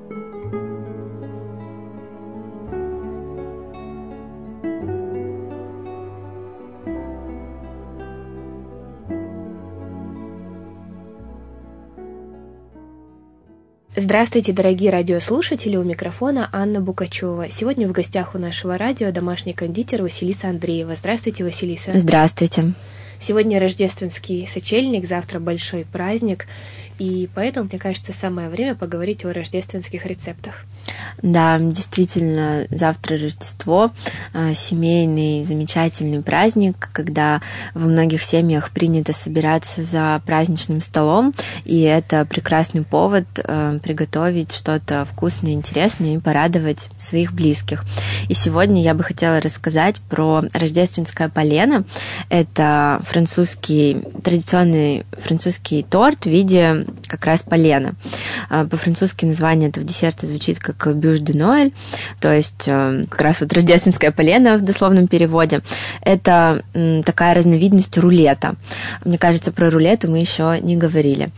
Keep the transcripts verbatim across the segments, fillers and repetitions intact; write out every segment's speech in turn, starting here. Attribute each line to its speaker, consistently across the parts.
Speaker 1: Здравствуйте, дорогие радиослушатели, у микрофона Анна Букачева. Сегодня в гостях у нашего радио домашний кондитер Василиса Андреева. Здравствуйте, Василиса.
Speaker 2: Здравствуйте.
Speaker 1: Сегодня рождественский сочельник, завтра большой праздник, и поэтому, мне кажется, самое время поговорить о рождественских рецептах.
Speaker 2: Да, действительно, завтра Рождество, семейный замечательный праздник, когда во многих семьях принято собираться за праздничным столом, и это прекрасный повод приготовить что-то вкусное, интересное и порадовать своих близких. И сегодня я бы хотела рассказать про рождественское полено. Это французский, традиционный французский торт в виде как раз полена. По-французски название этого десерта звучит как бюш де Ноэль, то есть как раз вот рождественское полено в дословном переводе. Это такая разновидность рулета. Мне кажется, про рулеты мы еще не говорили.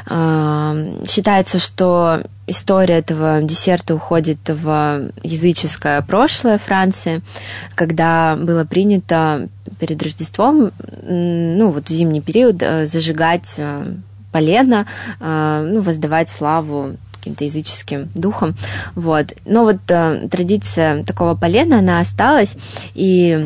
Speaker 2: Считается, что история этого десерта уходит в языческое прошлое Франции, когда было принято перед Рождеством, ну вот в зимний период, зажигать полено, ну, воздавать славу каким-то языческим духом. Вот. Но вот э, традиция такого полена, она осталась, и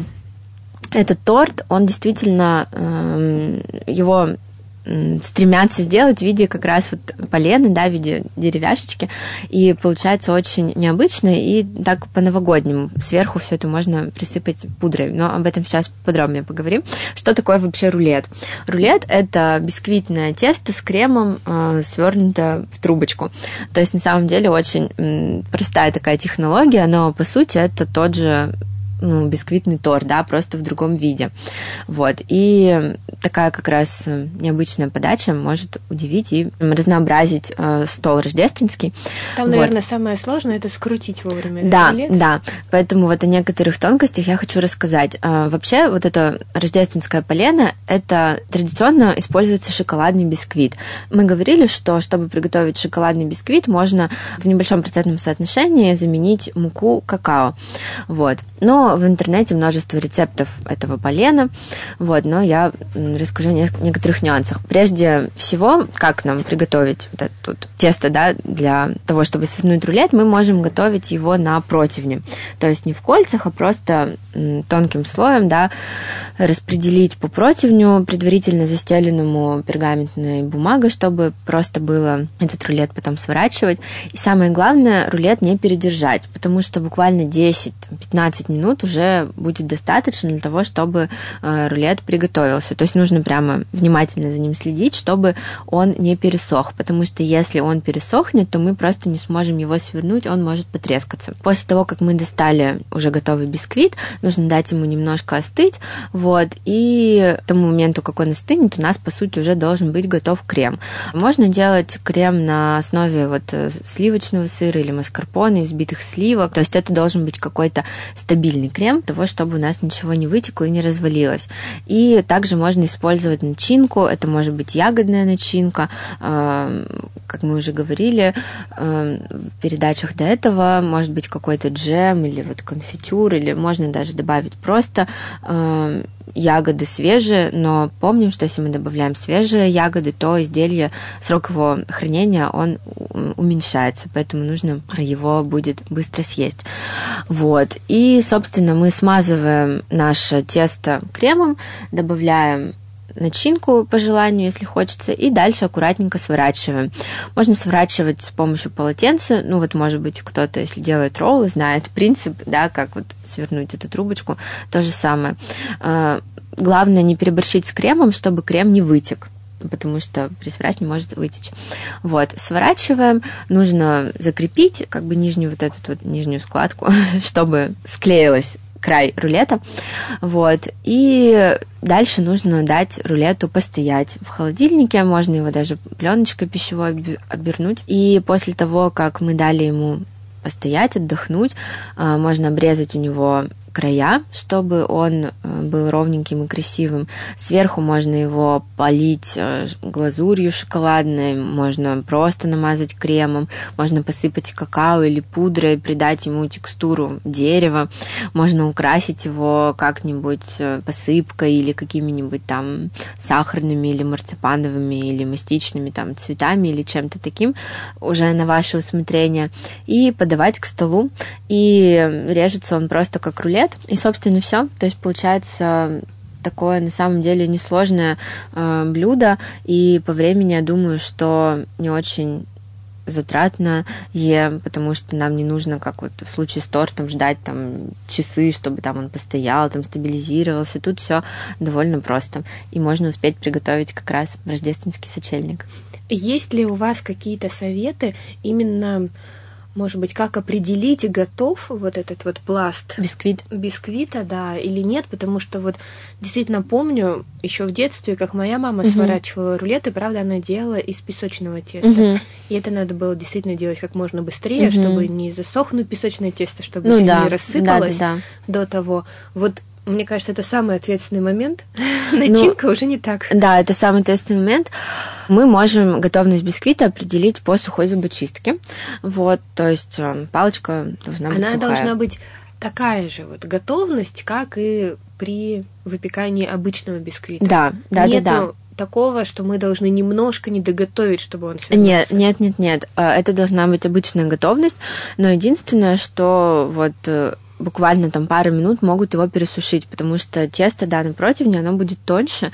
Speaker 2: этот торт, он действительно, э, его стремятся сделать в виде как раз вот полена, да, в виде деревяшечки, и получается очень необычно, и так по-новогоднему. Сверху все это можно присыпать пудрой, но об этом сейчас подробнее поговорим. Что такое вообще рулет? Рулет – это бисквитное тесто с кремом, э, свернутое в трубочку. То есть на самом деле очень м, простая такая технология, но по сути это тот же ну, бисквитный торт, да, просто в другом виде. Вот. И такая как раз необычная подача может удивить и разнообразить э, стол рождественский.
Speaker 1: Там,
Speaker 2: вот.
Speaker 1: Наверное, самое сложное – это скрутить вовремя.
Speaker 2: Да,
Speaker 1: рулет.
Speaker 2: да. Поэтому вот о некоторых тонкостях я хочу рассказать. Э, вообще, вот это рождественское полено – это традиционно используется шоколадный бисквит. Мы говорили, что чтобы приготовить шоколадный бисквит, можно в небольшом процентном соотношении заменить муку какао. Вот. Но в интернете множество рецептов этого полена, вот, но я расскажу о некоторых нюансах. Прежде всего, как нам приготовить вот это тут тесто, да, для того, чтобы свернуть рулет, мы можем готовить его на противне, то есть не в кольцах, а просто тонким слоем, да, распределить по противню, предварительно застеленному пергаментной бумагой, чтобы просто было этот рулет потом сворачивать. И самое главное, рулет не передержать, потому что буквально десять-пятнадцать минут уже будет достаточно для того, чтобы э, рулет приготовился. То есть нужно прямо внимательно за ним следить, чтобы он не пересох, потому что если он пересохнет, то мы просто не сможем его свернуть, он может потрескаться. После того, как мы достали уже готовый бисквит, нужно дать ему немножко остыть, вот, и к тому моменту, как он остынет, у нас, по сути, уже должен быть готов крем. Можно делать крем на основе вот сливочного сыра или маскарпоне, взбитых сливок, то есть это должен быть какой-то стабильный крем, для того, чтобы у нас ничего не вытекло и не развалилось. И также можно использовать начинку, это может быть ягодная начинка, как мы уже говорили в передачах до этого, может быть какой-то джем или вот конфитюр, или можно даже добавить просто ягоды свежие, но помним, что если мы добавляем свежие ягоды, то изделие, срок его хранения, он уменьшается, поэтому нужно его будет быстро съесть. Вот. И, собственно, мы смазываем наше тесто кремом, добавляем начинку по желанию, если хочется, и дальше аккуратненько сворачиваем. Можно сворачивать с помощью полотенца, ну вот, может быть, кто-то, если делает роллы, знает принцип, да, как вот свернуть эту трубочку, то же самое. Главное не переборщить с кремом, чтобы крем не вытек, потому что при сворачивании может вытечь. Вот, сворачиваем, нужно закрепить как бы нижнюю вот эту вот нижнюю складку, чтобы склеилась край рулета, вот, и дальше нужно дать рулету постоять в холодильнике, можно его даже пленочкой пищевой обернуть, и после того, как мы дали ему постоять, отдохнуть, можно обрезать у него края, чтобы он был ровненьким и красивым. Сверху можно его полить глазурью шоколадной, можно просто намазать кремом, можно посыпать какао или пудрой, придать ему текстуру дерева, можно украсить его как-нибудь посыпкой или какими-нибудь там сахарными или марципановыми или мастичными там цветами или чем-то таким, уже на ваше усмотрение, и подавать к столу. И режется он просто как рулет. И, собственно, все. То есть получается такое на самом деле несложное э, блюдо, и по времени я думаю, что не очень затратно, е, потому что нам не нужно, как вот в случае с тортом, ждать там часы, чтобы там он постоял, там стабилизировался. Тут все довольно просто. И можно успеть приготовить как раз рождественский сочельник.
Speaker 1: Есть ли у вас какие-то советы именно, может быть, как определить, готов вот этот вот пласт
Speaker 2: бисквит.
Speaker 1: бисквита, да, или нет, потому что вот действительно помню еще в детстве, как моя мама угу. сворачивала рулеты, правда, она делала из песочного теста, угу. и это надо было действительно делать как можно быстрее, угу. чтобы не засохнуть песочное тесто, чтобы ну, еще да. не рассыпалось да, да, да. до того. Вот мне кажется, это самый ответственный момент. Начинка ну, уже не так.
Speaker 2: Да, это самый ответственный момент. Мы можем готовность бисквита определить по сухой зубочистке. Вот, то есть палочка должна быть
Speaker 1: Она
Speaker 2: сухая.
Speaker 1: должна быть такая же вот готовность, как и при выпекании обычного бисквита.
Speaker 2: Да, да,
Speaker 1: Нету
Speaker 2: да, да.
Speaker 1: такого, что мы должны немножко не доготовить, чтобы он свернулся.
Speaker 2: Нет, нет, нет, нет. Это должна быть обычная готовность, но единственное, что вот буквально там пару минут могут его пересушить, потому что тесто, да, на противне, оно будет тоньше,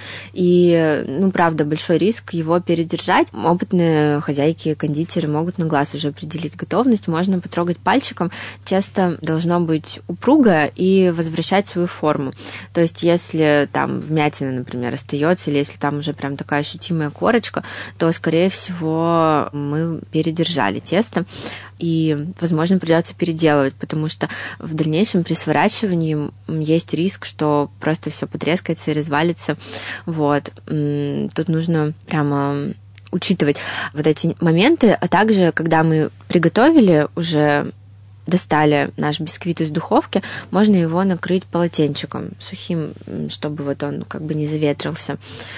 Speaker 2: и, ну, правда, большой риск его передержать. Опытные хозяйки, кондитеры могут на глаз уже определить готовность, можно потрогать пальчиком. Тесто должно быть упругое и возвращать свою форму. То есть, если там вмятина, например, остается, или если там уже прям такая ощутимая корочка, то, скорее всего, мы передержали тесто, и, возможно, придется переделывать, потому что в дальнейшем при сворачивании есть риск, что просто все потрескается и развалится. Вот. Тут нужно прямо учитывать вот эти моменты, а также, когда мы приготовили уже, достали наш бисквит из духовки, можно его накрыть полотенчиком сухим, чтобы вот он как бы не заветрился.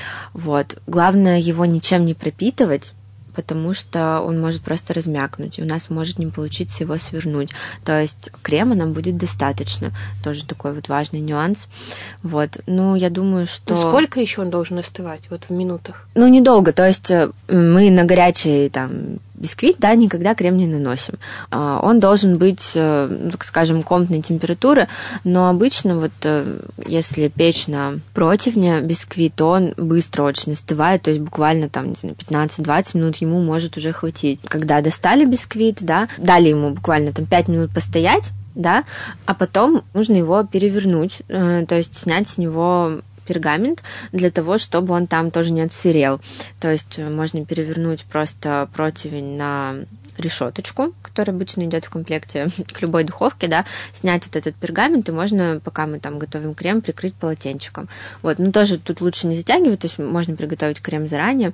Speaker 2: Вот. Главное его ничем не пропитывать, потому что он может просто размякнуть, и у нас может не получиться его свернуть. То есть крема нам будет достаточно. Тоже такой вот важный нюанс. Вот. Ну, я думаю, что...
Speaker 1: Ну, сколько еще он должен остывать? Вот в минутах?
Speaker 2: Ну, недолго. То есть мы на горячий там бисквит, да, никогда крем не наносим. Он должен быть, ну, так скажем, комнатной температуры, но обычно вот если печь на противне бисквит, то он быстро очень остывает, то есть буквально там, не знаю, пятнадцать-двадцать минут ему может уже хватить. Когда достали бисквит, да, дали ему буквально там пять минут постоять, да, а потом нужно его перевернуть, то есть снять с него пергамент для того, чтобы он там тоже не отсырел. То есть можно перевернуть просто противень на решеточку, которая обычно идет в комплекте к любой духовке, да, снять вот этот пергамент, и можно, пока мы там готовим крем, прикрыть полотенчиком. Вот, но тоже тут лучше не затягивать, то есть можно приготовить крем заранее,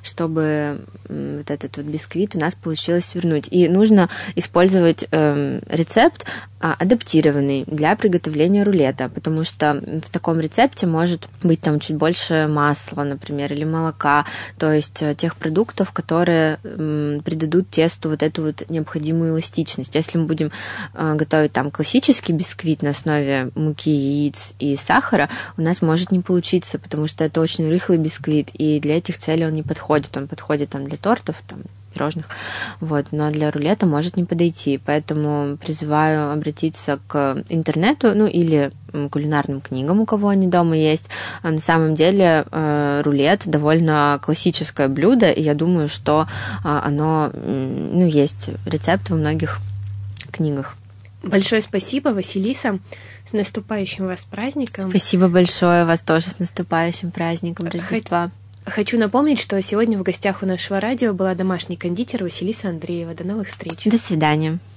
Speaker 2: чтобы вот этот вот бисквит у нас получилось свернуть. И нужно использовать э, рецепт адаптированный для приготовления рулета, потому что в таком рецепте может быть там чуть больше масла, например, или молока, то есть тех продуктов, которые м, придадут тесту вот эту вот необходимую эластичность. Если мы будем э, готовить там классический бисквит на основе муки, яиц и сахара, у нас может не получиться, потому что это очень рыхлый бисквит, и для этих целей он не подходит. Он подходит там для тортов, там, пирожных, вот, но для рулета может не подойти, поэтому призываю обратиться к интернету, ну, или кулинарным книгам, у кого они дома есть. На самом деле рулет довольно классическое блюдо, и я думаю, что оно, ну, есть рецепт во многих книгах.
Speaker 1: Большое спасибо, Василиса. С наступающим вас праздником.
Speaker 2: Спасибо большое, вас тоже с наступающим праздником Рождества.
Speaker 1: Хочу напомнить, что сегодня в гостях у нашего радио была домашний кондитер Василиса Андреева. До новых встреч.
Speaker 2: До свидания.